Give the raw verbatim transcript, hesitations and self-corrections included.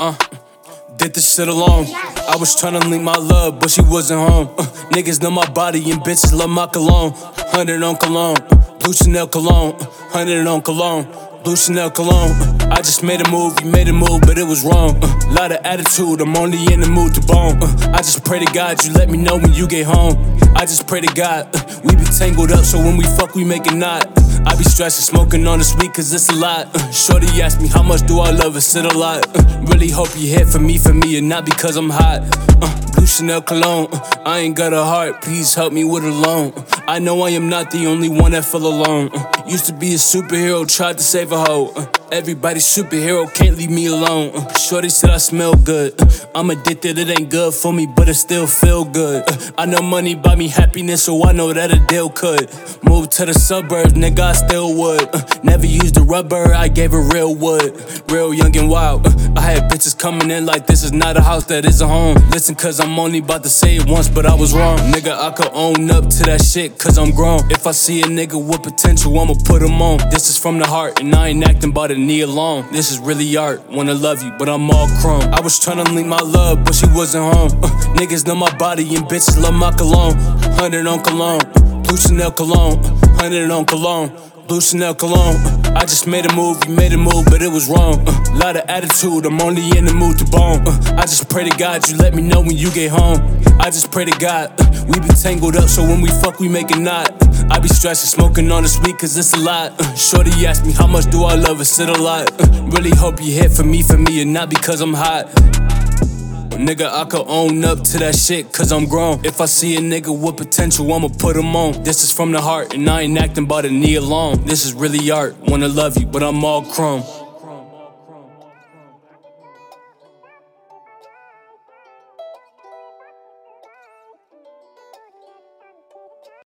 Uh, did this shit alone. I was tryna link my love, but she wasn't home. Uh, niggas know my body and bitches love my cologne. Hundred on cologne, blue Chanel cologne. Hundred on cologne, blue Chanel cologne. Uh, I just made a move, you made a move, but it was wrong. Uh, lot of attitude, I'm only in the mood to bone. Uh, I just pray to God you let me know when you get home. I just pray to God uh, we be tangled up, so when we fuck we make a knot. I be stressing, smoking on this weed cause it's a lot. uh, Shorty asked me how much do I love, it's it a lot. uh, Really hope you hit for me, for me and not because I'm hot. uh, Blue Chanel cologne, uh, I ain't got a heart, please help me with a loan. uh, I know I am not the only one that feel alone. uh, Used to be a superhero, tried to save a hoe. uh, Everybody's superhero, can't leave me alone. uh, Shorty said I smell good. uh, I'm addicted, it ain't good for me, but it still feel good. uh, I know money buy me happiness, so I know that a deal could. Move to the suburbs, nigga, I still would. uh, Never used the rubber, I gave her real wood. Real young and wild. uh, I had bitches coming in like this is not a house, that is a home. Listen, cause I'm only about to say it once, but I was wrong. Nigga, I could own up to that shit, cause I'm grown. If I see a nigga with potential, I'ma put him on. This is from the heart, and I ain't acting by the knee alone. This is really art, wanna love you, but I'm all chrome. I was tryna link my love, but she wasn't home. uh, Niggas know my body and bitches love my cologne. Hundred on cologne, blue Chanel cologne. Hundred on cologne, blue Chanel cologne. uh, I just made a move, you made a move, but it was wrong. uh, Lot of attitude, I'm only in the mood to bone. uh, I just pray to God you let me know when you get home. I just pray to God uh, we be tangled up, so when we fuck we make a knot. uh, I be stressing, smoking on this weed cause it's a lot. uh, Shorty asked me how much do I love, it's it a lot. uh, Really hope you hit for me, for me and not because I'm hot. Nigga, I could own up to that shit cause I'm grown. If I see a nigga with potential, I'ma put him on. This is from the heart, and I ain't acting by the knee alone. This is really art, wanna love you, but I'm all chrome.